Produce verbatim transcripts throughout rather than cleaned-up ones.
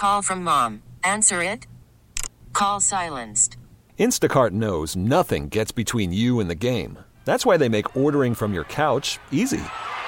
call from mom. Answer it. Call silenced. Instacart knows nothing gets between you and the game. That's why they make ordering from your couch easy.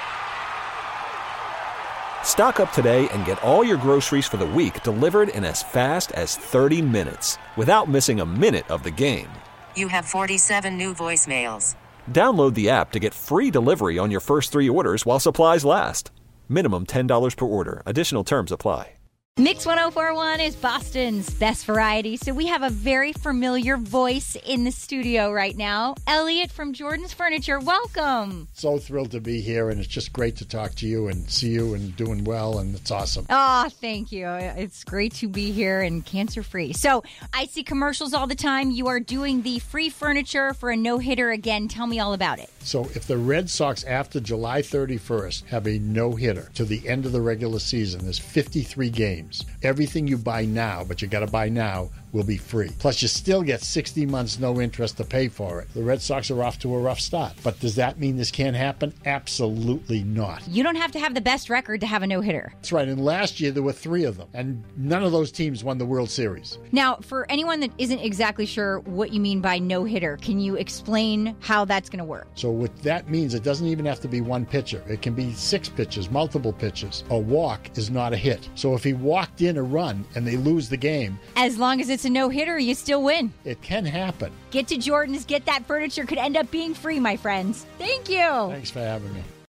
Stock up today and get all your groceries for the week delivered in as fast as thirty minutes without missing a minute of the game. You have forty-seven new voicemails. Download the app to get free delivery on your first three orders while supplies last. Minimum ten dollars per order. Additional terms apply. Mix one oh four point one is Boston's best variety, so we have a very familiar voice in the studio right now. Elliot from Jordan's Furniture, welcome. So thrilled to be here, and it's just great to talk to you and see you and doing well, and it's awesome. Oh, thank you. It's great to be here and cancer-free. So I see commercials all the time. You are doing the free furniture for a no-hitter again. Tell me all about it. So if the Red Sox, after July thirty-first, have a no-hitter to the end of the regular season, there's fifty-three games. Everything you buy now, but you got to buy now, will be free. Plus, you still get sixty months no interest to pay for it. The Red Sox are off to a rough start. But does that mean this can't happen? Absolutely not. You don't have to have the best record to have a no-hitter. That's right. And last year, there were three of them. And none of those teams won the World Series. Now, for anyone that isn't exactly sure what you mean by no-hitter, can you explain how that's going to work? So what that means, it doesn't even have to be one pitcher. It can be six pitches, multiple pitches. A walk is not a hit. So if he walked in a run and they lose the game, as long as it's a no-hitter, you still win. It can happen. Get to Jordan's. Get that furniture. Could end up being free, my friends. Thank you. Thanks for having me.